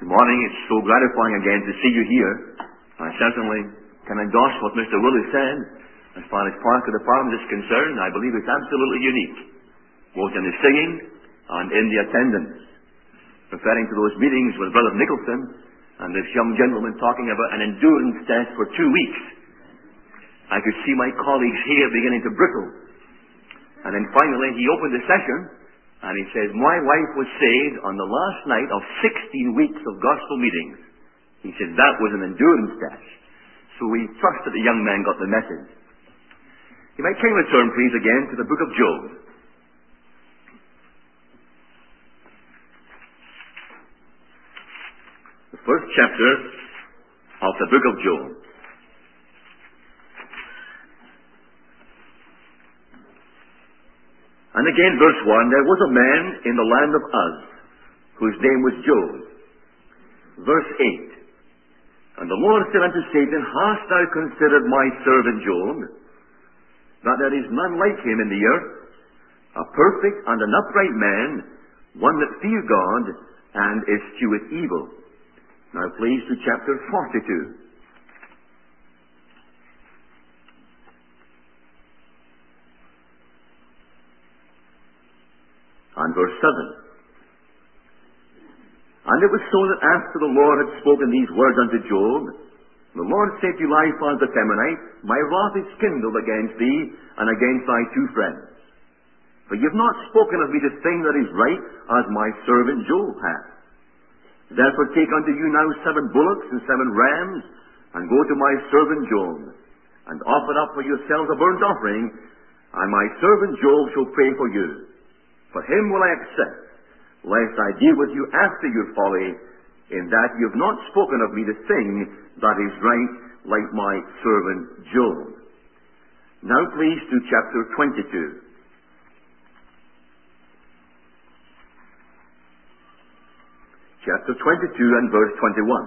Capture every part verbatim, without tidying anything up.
Good morning. It's so gratifying again to see you here. I certainly can endorse what Mister Willis said. As far as Park of the Palms is concerned, I believe it's absolutely unique, both in the singing and in the attendance. Referring to those meetings with Brother Nicholson and this young gentleman talking about an endurance test for two weeks, I could see my colleagues here beginning to brittle. And then finally he opened the session and he says, my wife was saved on the last night of sixteen weeks of gospel meetings. He said that was an endurance test. So we trust that the young man got the message. You might kindly turn, please, again to the book of Job. The first chapter of the book of Job. And again, verse one, there was a man in the land of Uz, whose name was Job. Verse eight, and the Lord said unto Satan, hast thou considered my servant Job, that there is none like him in the earth, a perfect and an upright man, one that fears God, and escheweth evil. Now please to chapter forty-two. And verse seven. And it was so that after the Lord had spoken these words unto Job, the Lord said to Eliphaz the Temanite, my wrath is kindled against thee and against thy two friends. For ye have not spoken of me the thing that is right, as my servant Job hath. Therefore take unto you now seven bullocks and seven rams, and go to my servant Job, and offer up for yourselves a burnt offering, and my servant Job shall pray for you. For him will I accept, lest I deal with you after your folly, in that you have not spoken of me the thing that is right, like my servant Job. Now please to chapter twenty-two. Chapter twenty-two and verse twenty-one.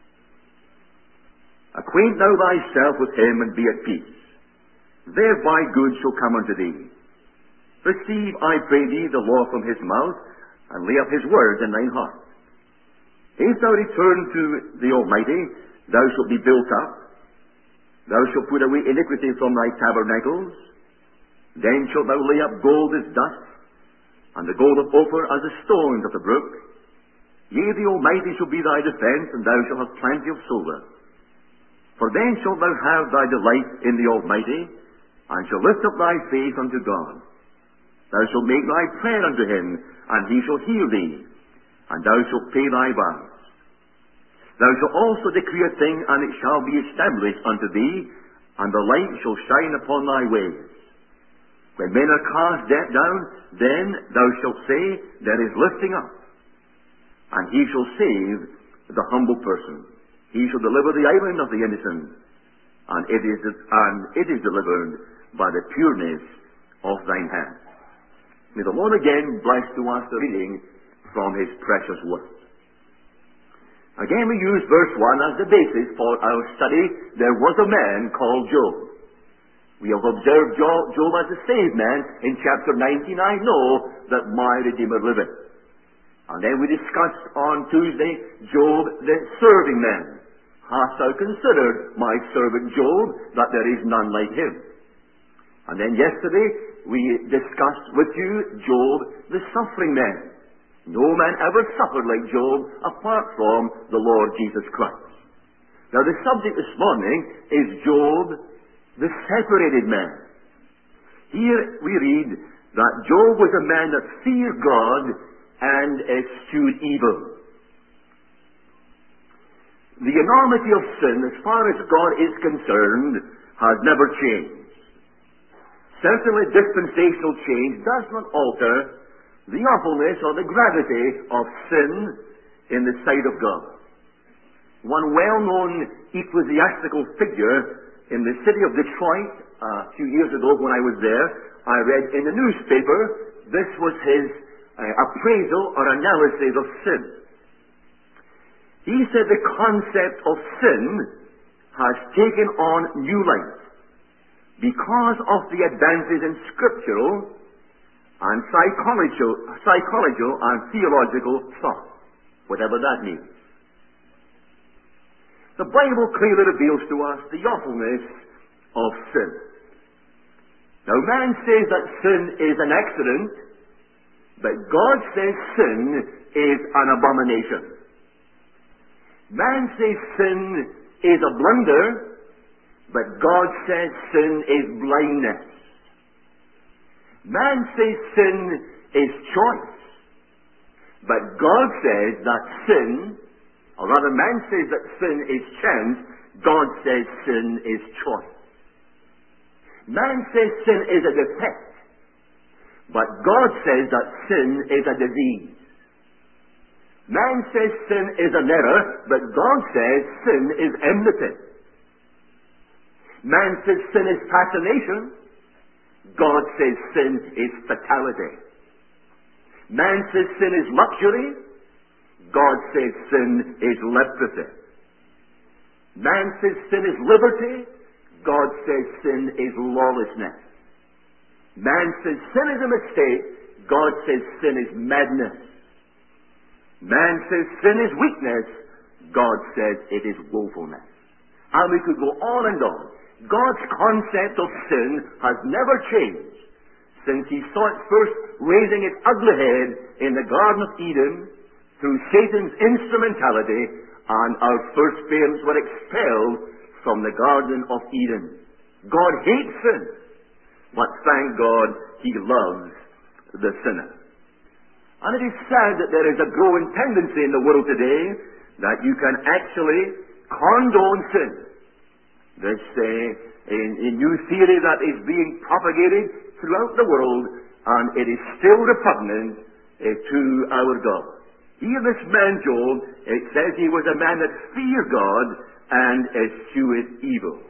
Acquaint thou thyself with him, and be at peace. Thereby good shall come unto thee. Receive, I pray thee, the law from his mouth, and lay up his words in thine heart. If thou return to the Almighty, thou shalt be built up. Thou shalt put away iniquity from thy tabernacles. Then shalt thou lay up gold as dust, and the gold of Ophir as the stones of the brook. Yea, the Almighty shall be thy defence, and thou shalt have plenty of silver. For then shalt thou have thy delight in the Almighty, and shalt lift up thy face unto God. Thou shalt make thy prayer unto him, and he shall hear thee, and thou shalt pay thy vows. Thou shalt also decree a thing, and it shall be established unto thee, and the light shall shine upon thy ways. When men are cast down, then thou shalt say, there is lifting up, and he shall save the humble person. He shall deliver the island of the innocent, and it is, and it is delivered by the pureness of thine hand. May the Lord again bless to us the reading from his precious word. Again we use verse one as the basis for our study. There was a man called Job. We have observed Job as a saved man in chapter nineteen. I know that my Redeemer liveth. And then we discussed on Tuesday Job the serving man. Hast thou considered my servant Job, that there is none like him? And then yesterday we discussed with you Job the suffering man. No man ever suffered like Job apart from the Lord Jesus Christ. Now the subject this morning is Job the separated man. Here we read that Job was a man that feared God and eschewed evil. The enormity of sin, as far as God is concerned, has never changed. Certainly dispensational change does not alter the awfulness or the gravity of sin in the sight of God. One well-known ecclesiastical figure in the city of Detroit uh, a few years ago when I was there, I read in the newspaper, this was his uh, appraisal or analysis of sin. He said the concept of sin has taken on new life because of the advances in scriptural and psychological, psychological and theological thought, whatever that means. The Bible clearly reveals to us the awfulness of sin. Now, man says that sin is an accident, but God says sin is an abomination. Man says sin is a blunder, but God says sin is blindness. Man says sin is choice, but God says that sin, or rather man says that sin is chance, God says sin is choice. Man says sin is a defect, but God says that sin is a disease. Man says sin is an error, but God says sin is enmity. Man says sin is fascination, God says sin is fatality. Man says sin is luxury, God says sin is leprosy. Man says sin is liberty, God says sin is lawlessness. Man says sin is a mistake, God says sin is madness. Man says sin is weakness, God says it is woefulness. And we could go on and on. God's concept of sin has never changed since He saw it first raising its ugly head in the Garden of Eden through Satan's instrumentality, and our first parents were expelled from the Garden of Eden. God hates sin, but thank God He loves the sinner. And it is sad that there is a growing tendency in the world today that you can actually condone sin. This uh, a, a new theory that is being propagated throughout the world, and it is still repugnant uh, to our God. Here this man Job, it says he was a man that feared God and eschewed evil.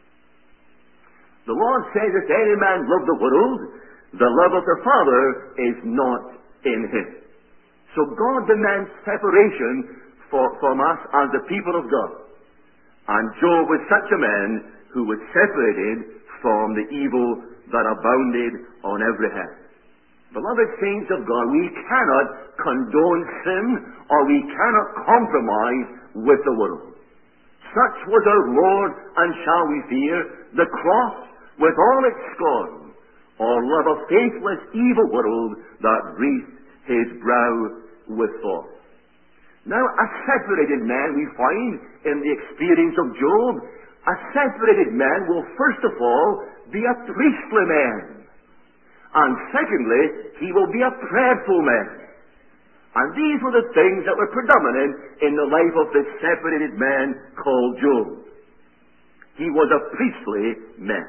The Lord says, if any man love the world, the love of the Father is not in him. So God demands separation for, from us as the people of God. And Job was such a man who was separated from the evil that abounded on every hand. Beloved saints of God, we cannot condone sin, or we cannot compromise with the world. Such was our Lord, and shall we fear the cross with all its scorn, or love a faithless evil world that wreathed his brow with thorns. Now, a separated man we find in the experience of Job, a separated man will first of all be a priestly man. And secondly, he will be a prayerful man. And these were the things that were predominant in the life of this separated man called Job. He was a priestly man.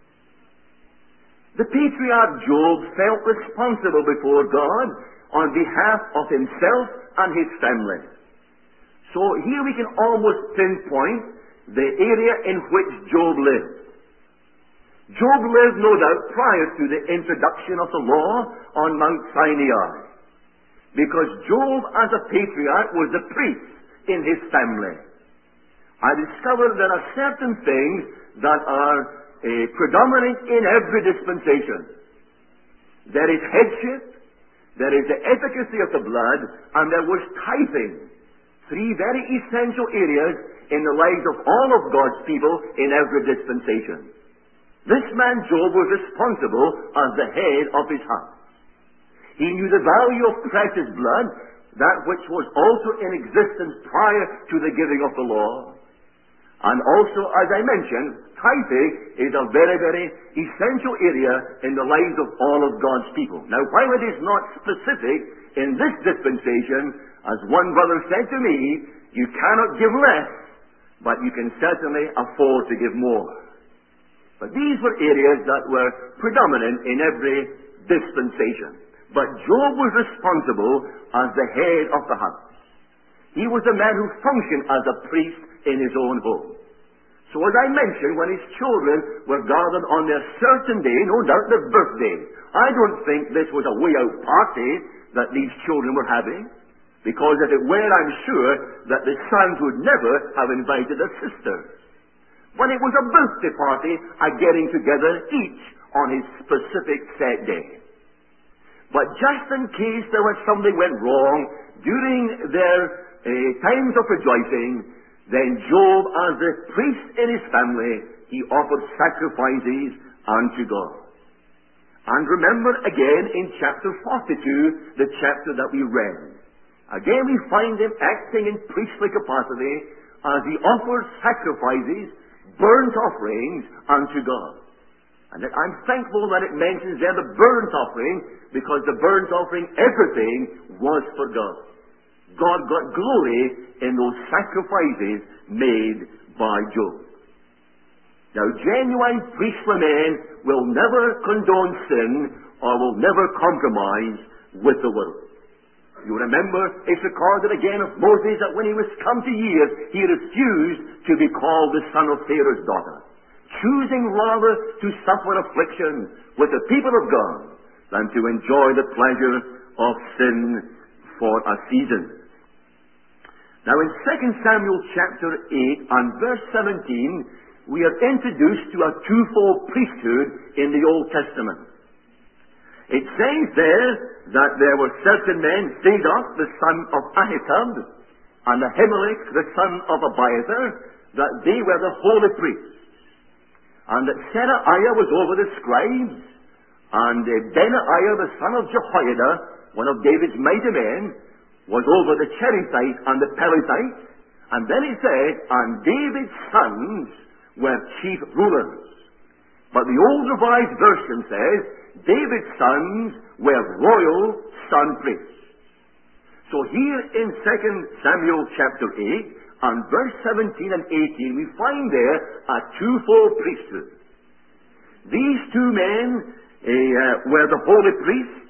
The patriarch Job felt responsible before God on behalf of himself and his family. So here we can almost pinpoint the area in which Job lived. Job lived, no doubt, prior to the introduction of the law on Mount Sinai, because Job, as a patriarch, was the priest in his family. I discovered there are certain things that are uh, predominant in every dispensation. There is headship, there is the efficacy of the blood, and there was tithing. Three very essential areas in the lives of all of God's people in every dispensation. This man Job was responsible as the head of his house. He knew the value of precious blood, that which was also in existence prior to the giving of the law. And also, as I mentioned, tithing is a very, very essential area in the lives of all of God's people. Now, while it is not specific in this dispensation, as one brother said to me, you cannot give less, but you can certainly afford to give more. But these were areas that were predominant in every dispensation. But Job was responsible as the head of the house. He was a man who functioned as a priest in his own home. So as I mentioned, when his children were gathered on their certain day, no doubt their birthday, I don't think this was a way-out party that these children were having, because if it were, I'm sure that the sons would never have invited their sisters. But it was a birthday party, a getting together each on his specific set day. But just in case there was something went wrong during their uh, times of rejoicing, Then Job, as the priest in his family, he offered sacrifices unto God. And remember again in chapter forty-two, the chapter that we read. Again we find him acting in priestly capacity as he offered sacrifices, burnt offerings unto God. And I'm thankful that it mentions there the burnt offering, because the burnt offering, everything was for God. God got glory in those sacrifices made by Job. Now, genuine priestly men will never condone sin or will never compromise with the world. You remember, it's recorded again of Moses that when he was come to years, he refused to be called the son of Pharaoh's daughter, choosing rather to suffer affliction with the people of God than to enjoy the pleasure of sin for a season. Now in Second Samuel chapter eight and verse seventeen, we are introduced to a twofold priesthood in the Old Testament. It says there that there were certain men, Zadok, the son of Ahitub, and Ahimelech, the son of Abiathar, that they were the holy priests. And that Seraiah was over the scribes, and Benaiah, the son of Jehoiada, one of David's mighty men, was over the Cherethites and the Pelethites. And then it says, and David's sons were chief rulers. But the Old Revised Version says, David's sons were royal son priests. So here in Second Samuel chapter eight, and verse seventeen and eighteen, we find there a twofold priesthood. These two men uh, were the holy priests,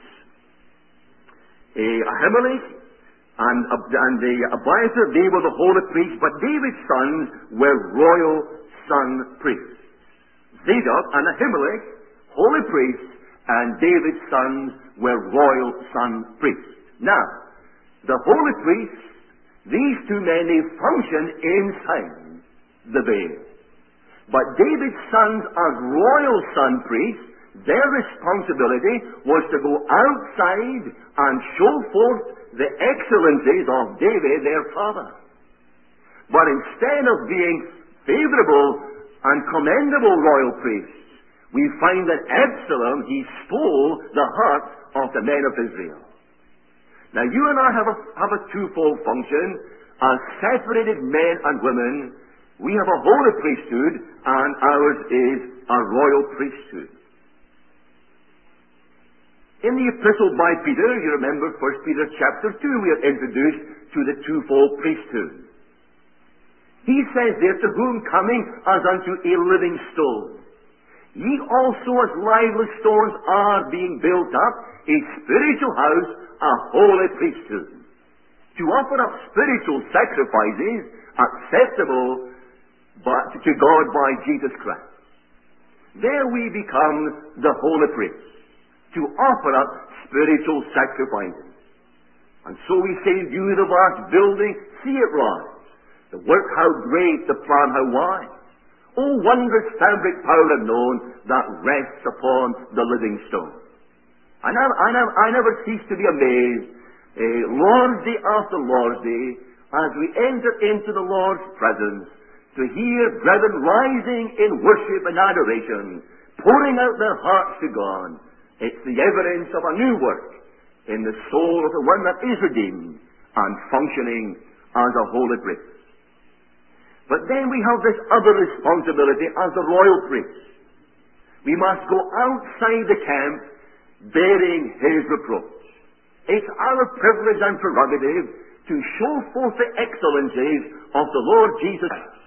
uh, Ahimelech and, uh, and the Abiathar, they were the holy priests, but David's sons were royal son priests. Zadok and Ahimelech, holy priests, and David's sons were royal son priests. Now, the holy priests, these two men, they function inside the veil. But David's sons as royal son priests, their responsibility was to go outside and show forth the excellencies of David, their father. But instead of being favorable and commendable royal priests, we find that Absalom, he stole the hearts of the men of Israel. Now, you and I have a, have a twofold function. As separated men and women, we have a holy priesthood, and ours is a royal priesthood. In the epistle by Peter, you remember First Peter chapter two, we are introduced to the twofold priesthood. He says there, to whom coming as unto a living stone, ye also as lively stones are being built up, a spiritual house, a holy priesthood, to offer up spiritual sacrifices acceptable but to God by Jesus Christ. There we become the holy priests, to offer up spiritual sacrifices. And so we say, view the vast building, see it rise. The work how great, the plan how wide. Oh, wondrous fabric power unknown that rests upon the living stone. I never, I never, I never cease to be amazed, uh, Lord's Day after Lord's Day, as we enter into the Lord's presence, to hear brethren rising in worship and adoration, pouring out their hearts to God. It's the evidence of a new work in the soul of the one that is redeemed and functioning as a holy priest. But then we have this other responsibility as the royal priest. We must go outside the camp bearing his reproach. It's our privilege and prerogative to show forth the excellencies of the Lord Jesus Christ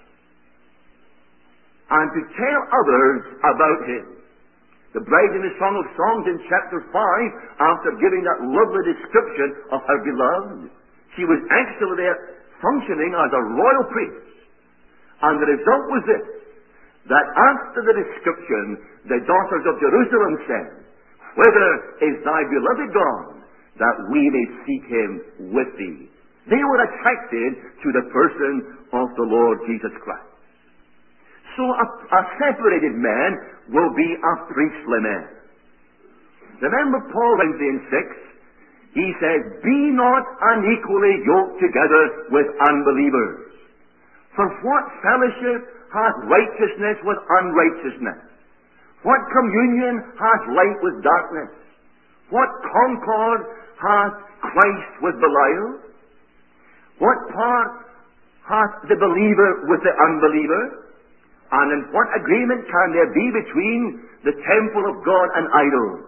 and to tell others about him. The bride in the Song of Songs in chapter five, after giving that lovely description of her beloved, she was actually there functioning as a royal priest. And the result was this, that after the description, the daughters of Jerusalem said, whither is thy beloved gone, that we may seek him with thee? They were attracted to the person of the Lord Jesus Christ. So a, a separated man will be a priestly man. Remember Paul, Corinthians six, he says, be not unequally yoked together with unbelievers. For what fellowship hath righteousness with unrighteousness? What communion hath light with darkness? What concord hath Christ with Belial? What part hath the believer with the unbeliever? And in what agreement can there be between the temple of God and idols?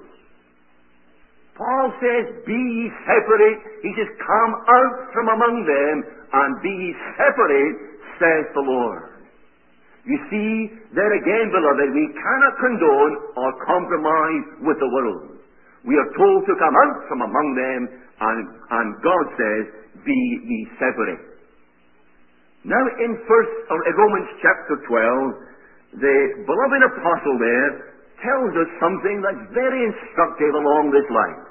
Paul says, be ye separate. He says, come out from among them and be ye separate, says the Lord. You see, there again, beloved, we cannot condone or compromise with the world. We are told to come out from among them, and, and God says, be ye separate. Now in first or in Romans chapter twelve, the beloved apostle there tells us something that's very instructive along this line.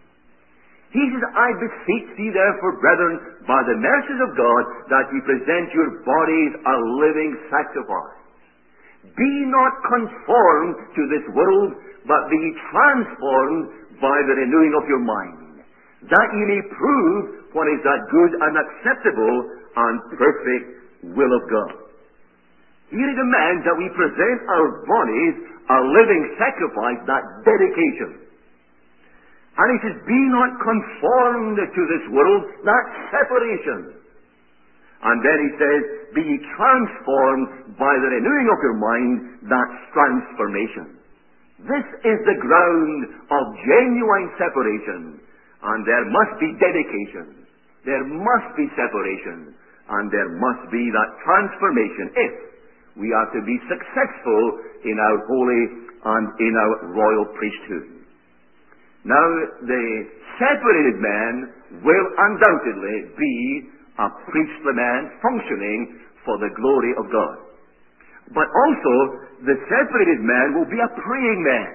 He says, I beseech thee therefore, brethren, by the mercies of God, that ye present your bodies a living sacrifice. Be not conformed to this world, but be ye transformed by the renewing of your mind, that ye may prove what is that good and acceptable and perfect will of God. Here he demands that we present our bodies a living sacrifice, that dedication. And he says, be not conformed to this world, that separation. And then he says, be ye transformed by the renewing of your mind, that transformation. This is the ground of genuine separation. And there must be dedication. There must be separation. And there must be that transformation if we are to be successful in our holy and in our royal priesthood. Now, the separated man will undoubtedly be a priestly man functioning for the glory of God. But also, the separated man will be a praying man.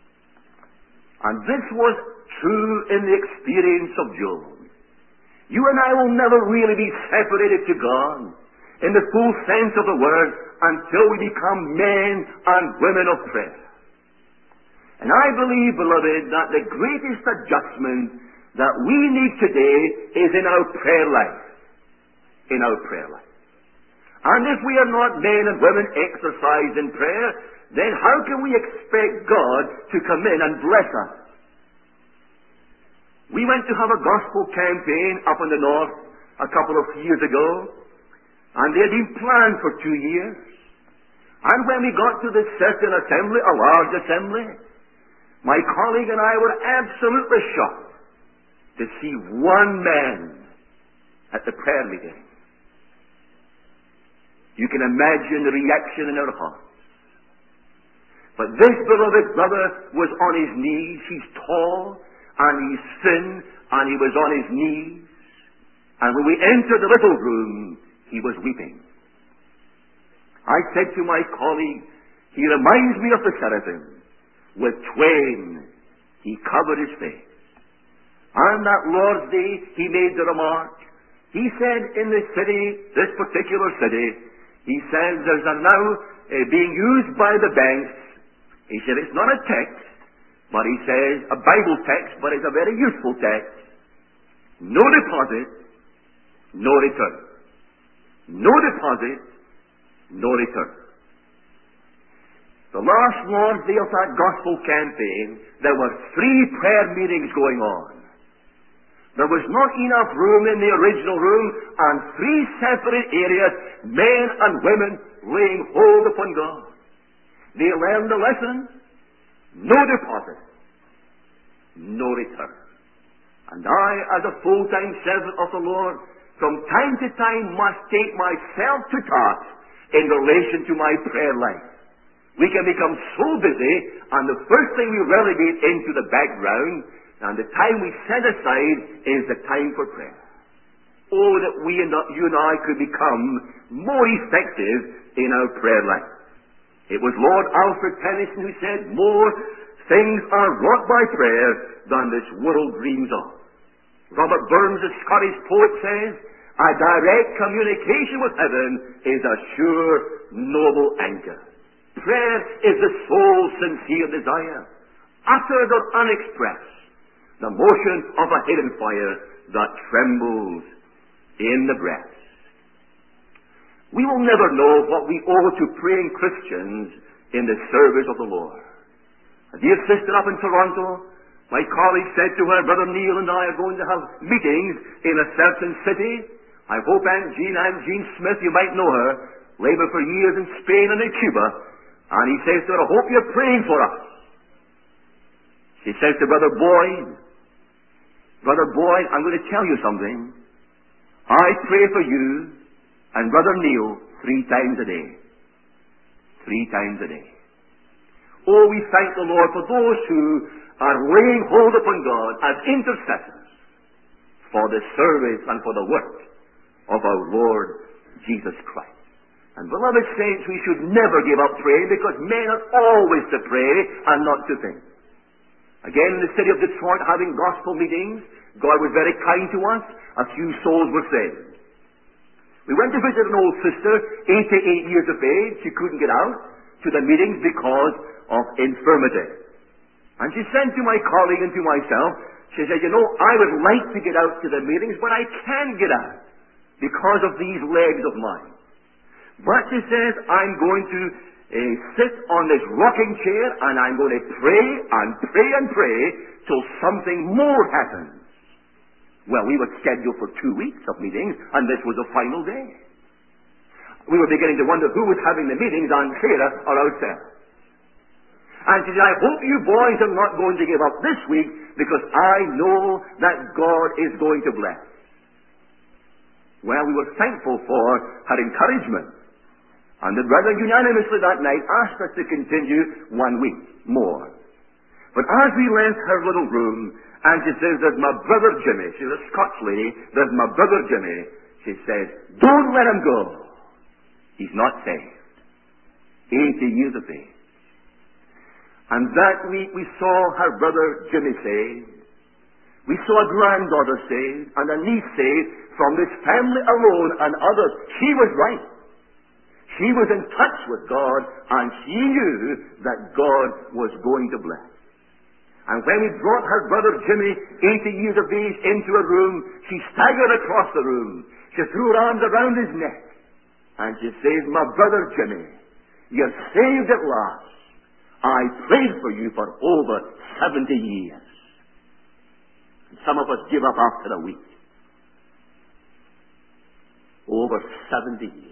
And this was true in the experience of Job. You and I will never really be separated to God in the full sense of the word until we become men and women of prayer. And I believe, beloved, that the greatest adjustment that we need today is in our prayer life. In our prayer life. And if we are not men and women exercised in prayer, then how can we expect God to come in and bless us? We went to have a gospel campaign up in the north a couple of years ago, and they had been planned for two years. And when we got to this certain assembly, a large assembly, my colleague and I were absolutely shocked to see one man at the prayer meeting. You can imagine the reaction in our hearts. But this beloved brother was on his knees. He's tall and he's thin and he was on his knees. And when we entered the little room, he was weeping. I said to my colleague, he reminds me of the seraphim. With twain he covered his face. On that Lord's Day he made the remark. He said in the city, this particular city, he says there's a now uh, being used by the banks. He said it's not a text, but he says a Bible text, but it's a very useful text. No deposit, no return. No deposit, no return. The last Lord's Day of that gospel campaign, there were three prayer meetings going on. There was not enough room in the original room, and three separate areas, men and women laying hold upon God. They learned the lesson, no deposit, no return. And I, as a full-time servant of the Lord, from time to time must take myself to task in relation to my prayer life. We can become so busy, and the first thing we relegate into the background, and the time we set aside is the time for prayer. Oh, that we and you and I could become more effective in our prayer life. It was Lord Alfred Tennyson who said, more things are wrought by prayer than this world dreams of. Robert Burns, the Scottish poet, says, a direct communication with heaven is a sure, noble anchor. Prayer is the soul's sincere desire, uttered or unexpressed, the motion of a hidden fire that trembles in the breast. We will never know what we owe to praying Christians in the service of the Lord. A dear sister up in Toronto, my colleague said to her, Brother Neil and I are going to have meetings in a certain city. I hope Aunt Jean, Aunt Jean Smith, you might know her, labored for years in Spain and in Cuba. And he says to her, I hope you're praying for us. She says to Brother Boyd, Brother Boyd, I'm going to tell you something. I pray for you and Brother Neil three times a day. Three times a day. Oh, we thank the Lord for those who are laying hold upon God as intercessors for the service and for the work of our Lord Jesus Christ. And beloved saints, we should never give up praying, because men are always to pray and not to think. Again, in the city of Detroit, having gospel meetings, God was very kind to us. A few souls were saved. We went to visit an old sister, eighty-eight years of age. She couldn't get out to the meetings because of infirmity. And she said to my colleague and to myself, she said, you know, I would like to get out to the meetings, but I can't get out because of these legs of mine. But she says, I'm going to uh, sit on this rocking chair and I'm going to pray and pray and pray till something more happens. Well, we were scheduled for two weeks of meetings, and this was the final day. We were beginning to wonder who was having the meetings, Aunt Sarah or ourselves. And she said, I hope you boys are not going to give up this week, because I know that God is going to bless. Well, we were thankful for her encouragement. And the brethren unanimously that night asked us to continue one week more. But as we left her little room, and she says, there's my brother Jimmy. She's a Scotch lady. There's my brother Jimmy. She says, don't let him go. He's not saved. eighty years of age. And that week we saw her brother Jimmy saved. We saw a granddaughter saved and a niece saved from this family alone and others. She was right. She was in touch with God, and she knew that God was going to bless. And when we brought her brother Jimmy, eighty years of age, into a room, she staggered across the room. She threw her arms around his neck. And she says, my brother Jimmy, you're saved at last. I prayed for you for over seventy years. And some of us give up after a week. Over seventy years.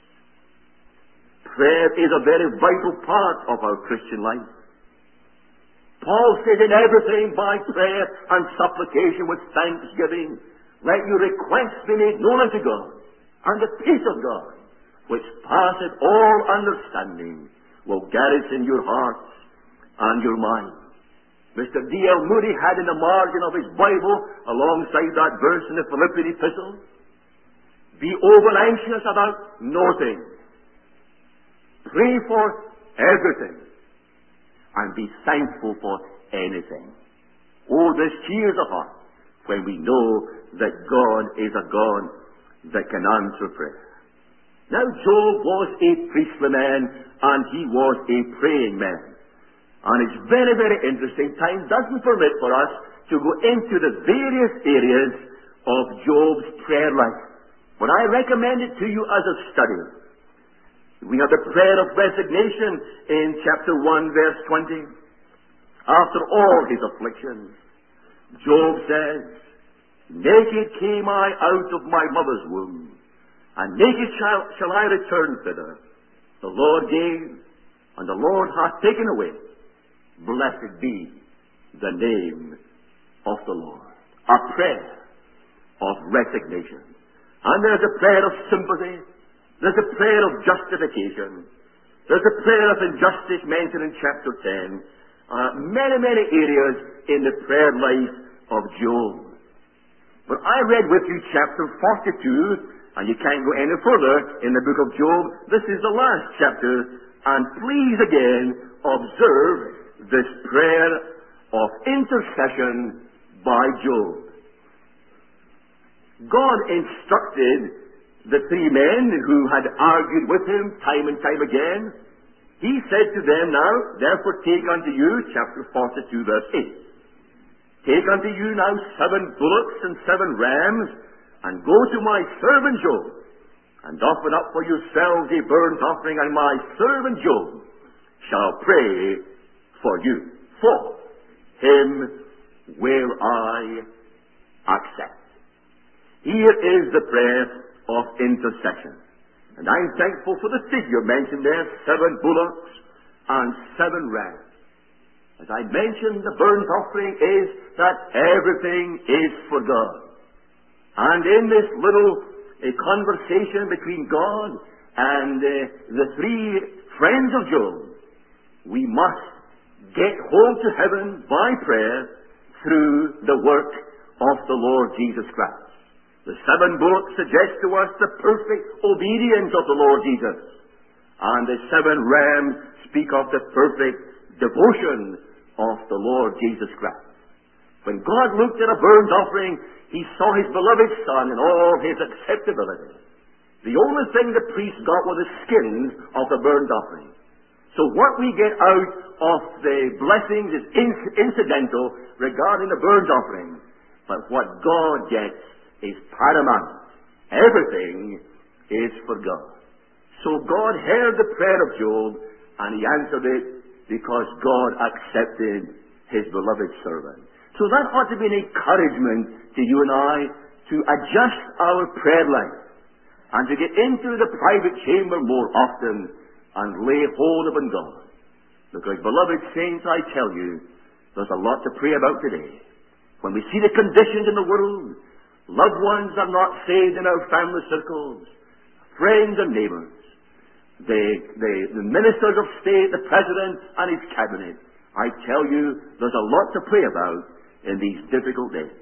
Prayer is a very vital part of our Christian life. Paul says, in everything by prayer and supplication with thanksgiving, let your requests be made known unto God, and the peace of God, which passeth all understanding, will garrison your hearts and your minds. Mister D L Moody had in the margin of his Bible, alongside that verse in the Philippian epistle, be over anxious about nothing. Pray for everything. And be thankful for anything. Oh, this cheers the heart when we know that God is a God that can answer prayer. Now, Job was a priestly man, and he was a praying man. And it's very, very interesting. Time doesn't permit for us to go into the various areas of Job's prayer life. But I recommend it to you as a study. We have the prayer of resignation in chapter one, verse twenty. After all his afflictions, Job says, naked came I out of my mother's womb, and naked shall, shall I return thither. The Lord gave, and the Lord hath taken away. Blessed be the name of the Lord. A prayer of resignation. And there's a prayer of sympathy. There's a prayer of justification. There's a prayer of injustice mentioned in chapter ten. Uh, many, many areas in the prayer life of Job. But I read with you chapter forty-two, and you can't go any further in the book of Job. This is the last chapter, and please again observe this prayer of intercession by Job. God instructed the three men who had argued with him time and time again. He said to them, now, therefore take unto you, chapter forty-two, verse eight, take unto you now seven bullocks and seven rams, and go to my servant Job, and offer up for yourselves a burnt offering, and my servant Job shall pray for you. For him will I accept. Here is the prayer of intercession. And I'm thankful for the figure mentioned there, seven bullocks and seven rams. As I mentioned, the burnt offering is that everything is for God. And in this little uh, conversation between God and uh, the three friends of Job, we must get home to heaven by prayer through the work of the Lord Jesus Christ. The seven bullocks suggest to us the perfect obedience of the Lord Jesus. And the seven rams speak of the perfect devotion of the Lord Jesus Christ. When God looked at a burnt offering, He saw His beloved Son in all His acceptability. The only thing the priest got were the skins of the burnt offering. So what we get out of the blessings is inc- incidental regarding the burnt offering. But what God gets is paramount. Everything is for God. So God heard the prayer of Job, and He answered it because God accepted His beloved servant. So that ought to be an encouragement to you and I to adjust our prayer life and to get into the private chamber more often and lay hold upon God. Because, beloved saints, I tell you, there's a lot to pray about today. When we see the conditions in the world, loved ones are not saved in our family circles, friends and neighbors, the, the, the ministers of state, the president and his cabinet, I tell you, there's a lot to pray about in these difficult days.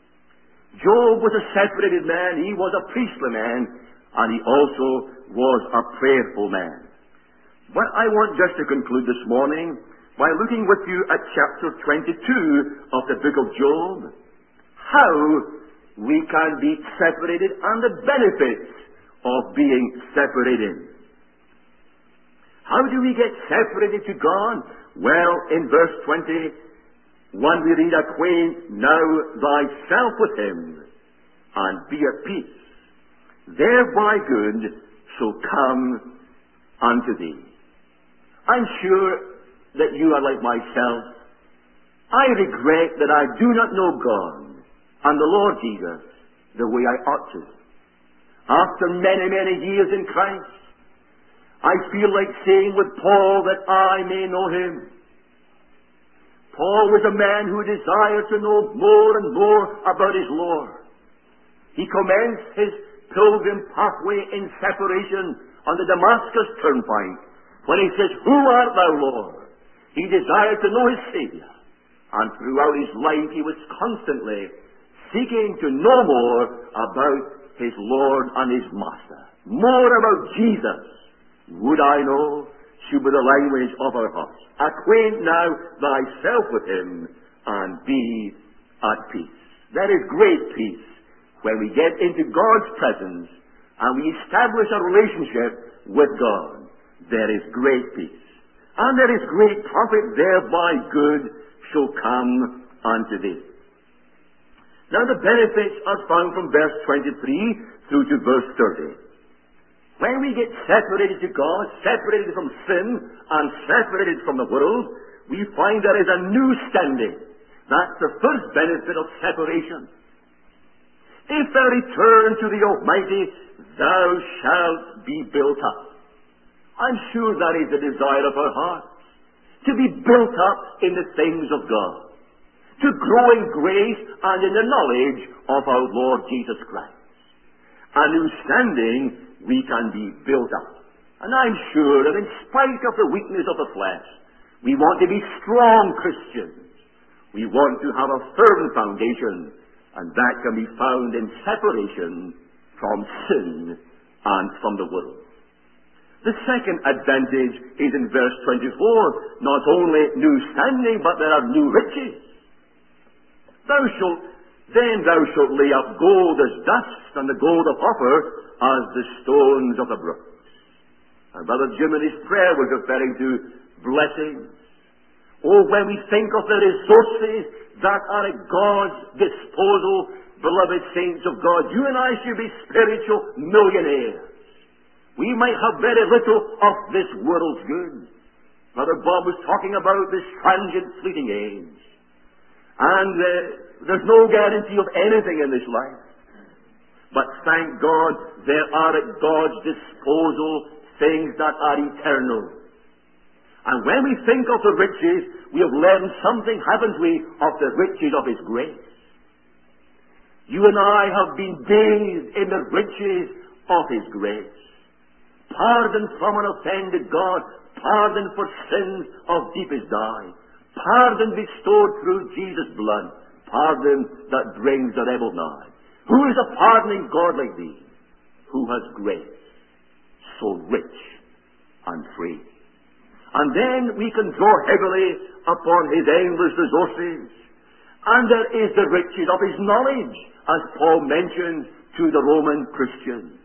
Job was a separated man, he was a priestly man, and he also was a prayerful man. But I want just to conclude this morning by looking with you at chapter twenty-two of the book of Job, how we can be separated and the benefits of being separated. How do we get separated to God? Well, in verse twenty-one we read, "Acquaint now thyself with Him, and be at peace. Thereby good shall come unto thee." I'm sure that you are like myself. I regret that I do not know God and the Lord Jesus the way I ought to. After many, many years in Christ, I feel like saying with Paul that I may know Him. Paul was a man who desired to know more and more about his Lord. He commenced his pilgrim pathway in separation on the Damascus turnpike when he says, "Who art thou, Lord?" He desired to know his Savior. And throughout his life he was constantly seeking to know more about his Lord and his Master. More about Jesus. Would I know? Should be the language of our hearts. Acquaint now thyself with Him, and be at peace. There is great peace when we get into God's presence and we establish a relationship with God. There is great peace. And there is great profit, thereby good shall come unto thee. Now the benefits are found from verse twenty-three through to verse thirty. When we get separated to God, separated from sin, and separated from the world, we find there is a new standing. That's the first benefit of separation. If thou return to the Almighty, thou shalt be built up. I'm sure that is the desire of our hearts, to be built up in the things of God, to grow in grace and in the knowledge of our Lord Jesus Christ. A new standing, we can be built up. And I'm sure that in spite of the weakness of the flesh, we want to be strong Christians. We want to have a firm foundation, and that can be found in separation from sin and from the world. The second advantage is in verse twenty-four. Not only new standing, but there are new riches. Thou shalt, then thou shalt lay up gold as dust, and the gold of Ophir as the stones of the brooks. And Brother Jim in his prayer was referring to blessings. Oh, when we think of the resources that are at God's disposal, beloved saints of God, you and I should be spiritual millionaires. We might have very little of this world's good. Brother Bob was talking about this transient, fleeting age. And uh, there's no guarantee of anything in this life. But thank God, there are at God's disposal things that are eternal. And when we think of the riches, we have learned something, haven't we, of the riches of His grace. You and I have been bathed in the riches of His grace. Pardon from an offended God, pardon for sins of deepest dye, pardon bestowed through Jesus' blood, pardon that brings the rebel nigh. Who is a pardoning God like Thee, who has grace so rich and free? And then we can draw heavily upon His endless resources. And there is the riches of His knowledge, as Paul mentions to the Roman Christians.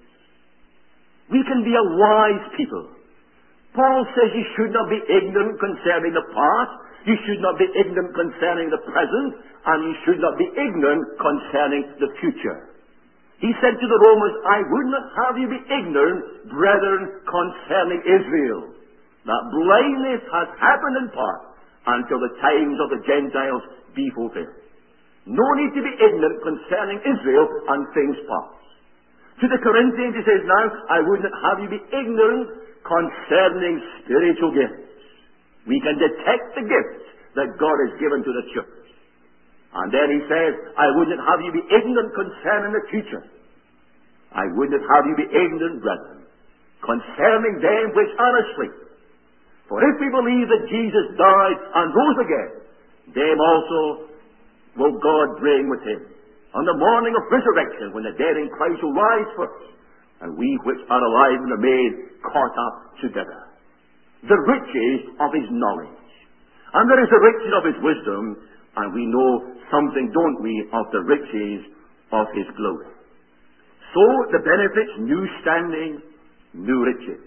We can be a wise people. Paul says you should not be ignorant concerning the past, you should not be ignorant concerning the present, and you should not be ignorant concerning the future. He said to the Romans, I would not have you be ignorant, brethren, concerning Israel. That blindness has happened in part until the times of the Gentiles be fulfilled. No need to be ignorant concerning Israel and things past. To the Corinthians he says, now, I would not have you be ignorant concerning spiritual gifts. We can detect the gifts that God has given to the church. And then he says, I would not have you be ignorant concerning the future. I would not have you be ignorant, brethren, concerning them which are asleep. For if we believe that Jesus died and rose again, them also will God bring with Him on the morning of resurrection, when the dead in Christ will rise first, and we which are alive and remain caught up together. The riches of His knowledge. And there is the riches of His wisdom, and we know something, don't we, of the riches of His glory. So the benefits, new standing, new riches.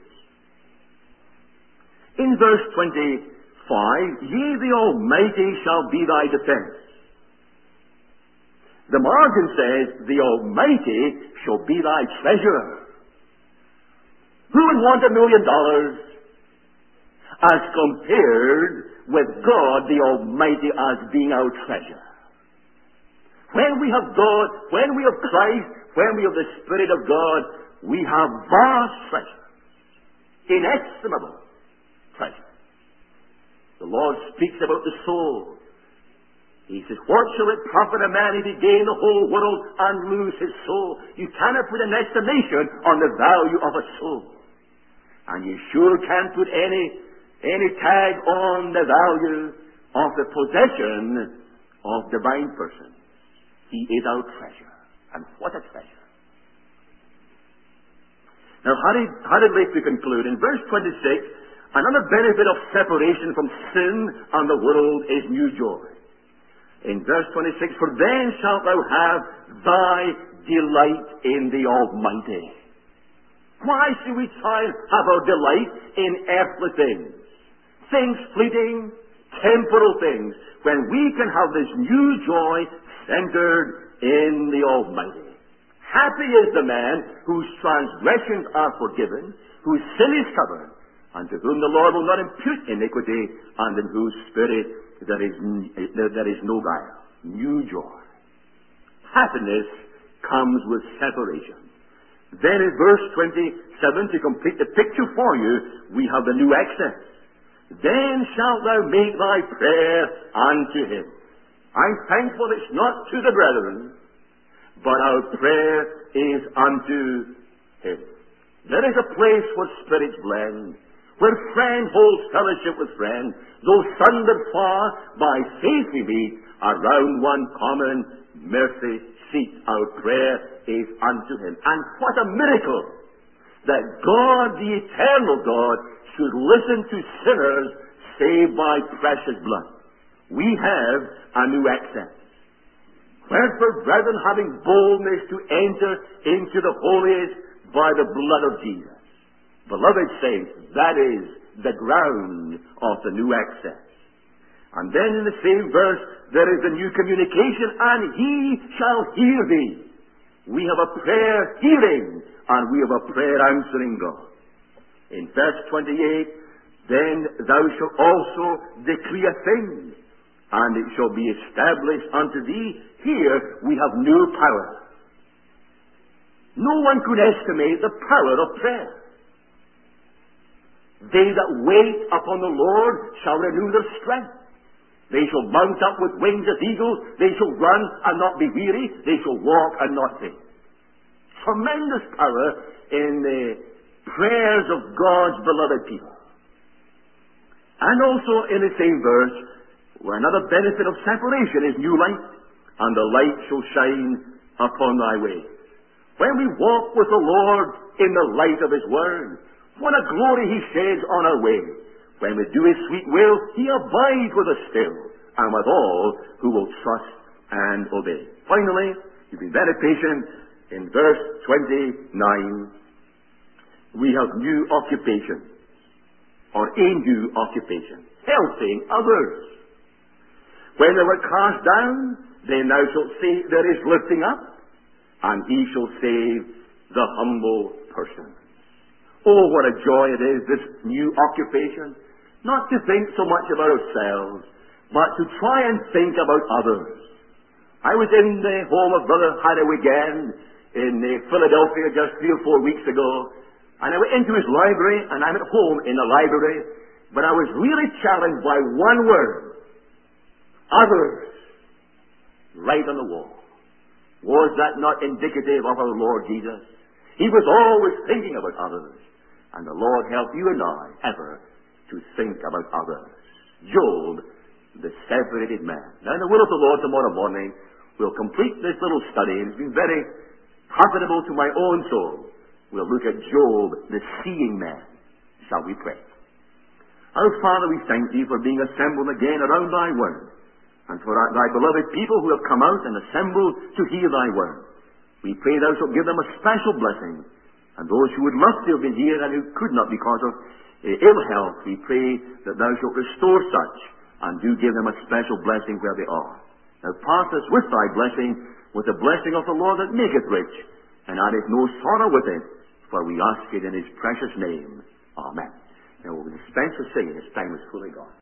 In verse twenty-five, Ye the Almighty shall be thy defense. The margin says, The Almighty shall be thy treasure. Who would want a million dollars as compared with God the Almighty as being our treasure? When we have God, when we have Christ, when we have the Spirit of God, we have vast treasure, inestimable treasure. The Lord speaks about the soul. He says, what shall it profit a man if he gain the whole world and lose his soul? You cannot put an estimation on the value of a soul. And you sure can't put any, any tag on the value of the possession of divine person. He is our treasure. And what a treasure. Now, hurriedly to conclude, in verse twenty-six, another benefit of separation from sin and the world is new joy. In verse twenty-six, for then shalt thou have thy delight in the Almighty. Why should we try and have our delight in earthly things? Things fleeting, temporal things, when we can have this new joy centered in the Almighty. Happy is the man whose transgressions are forgiven, whose sin is covered, and to whom the Lord will not impute iniquity, and in whose spirit there is, there is no guile. New joy. Happiness comes with separation. Then in verse twenty-seven, to complete the picture for you, we have the new access. Then shalt thou make thy prayer unto Him. I'm thankful it's not to the brethren, but our prayer is unto Him. There is a place where spirits blend, where friend holds fellowship with friend, though sundered far, by faith we meet, around one common mercy seat. Our prayer is unto Him. And what a miracle that God, the eternal God, should listen to sinners saved by precious blood. We have a new access. Wherefore, brethren, having boldness to enter into the holiest by the blood of Jesus. Beloved saints, that is the ground of the new access. And then in the same verse, there is the new communication, and He shall hear thee. We have a prayer hearing and we have a prayer-answering God. In verse twenty-eight, then thou shalt also decree a thing, and it shall be established unto thee. Here we have new power. No one could estimate the power of prayer. They that wait upon the Lord shall renew their strength. They shall mount up with wings as eagles. They shall run and not be weary. They shall walk and not faint. Tremendous power in the prayers of God's beloved people. And also in the same verse, where another benefit of separation is new light, and the light shall shine upon thy way. When we walk with the Lord in the light of His Word, what a glory He sheds on our way. When we do His sweet will, He abides with us still, and with all who will trust and obey. Finally, you've been very patient. In verse twenty-nine, we have new occupation, or a new occupation, helping others. When they were cast down, then thou shalt say, there is lifting up, and He shall save the humble person. Oh, what a joy it is, this new occupation. Not to think so much about ourselves, but to try and think about others. I was in the home of Brother Hadaway again in uh, Philadelphia just three or four weeks ago, and I went into his library, and I'm at home in the library, but I was really challenged by one word: others, right on the wall. Was that not indicative of our Lord Jesus? He was always thinking about others. And the Lord help you and I ever to think about others. Job, the separated man. Now, in the will of the Lord, tomorrow morning, we'll complete this little study, and it's been very profitable to my own soul. We'll look at Job, the seeing man. Shall we pray? Our Father, we thank Thee for being assembled again around Thy Word, and for Thy beloved people who have come out and assembled to hear Thy Word. We pray Thou shalt give them a special blessing. And those who would love to have been here and who could not because of uh, ill health, we pray that Thou shalt restore such, and do give them a special blessing where they are. Now pass us with Thy blessing, with the blessing of the Lord that maketh rich, and addeth no sorrow with it, for we ask it in His precious name. Amen. Now we'll dispense with singing, His time is fully gone.